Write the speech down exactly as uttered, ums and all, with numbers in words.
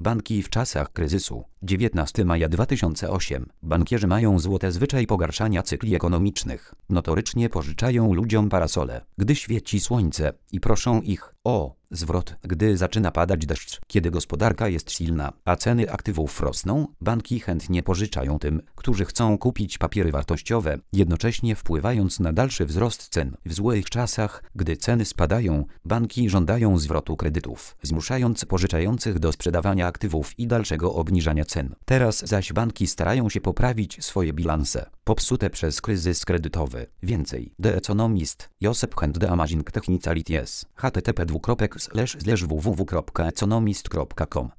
Banki w czasach kryzysu. dziewiętnastego maja dwa tysiące ósmego. Bankierzy mają złote zwyczaj pogarszania cykli ekonomicznych. Notorycznie pożyczają ludziom parasole, gdy świeci słońce, i proszą ich o zwrot, gdy zaczyna padać deszcz. Kiedy gospodarka jest silna, a ceny aktywów rosną, banki chętnie pożyczają tym, którzy chcą kupić papiery wartościowe, jednocześnie wpływając na dalszy wzrost cen. W złych czasach, gdy ceny spadają, banki żądają zwrotu kredytów, zmuszając pożyczających do sprzedawania aktywów i dalszego obniżania cen. Teraz zaś banki starają się poprawić swoje bilanse, popsute przez kryzys kredytowy. Więcej. The Economist. Joseph Hand The Amazing Technicalities. http dwukropek slash slash www kropka economist kropka com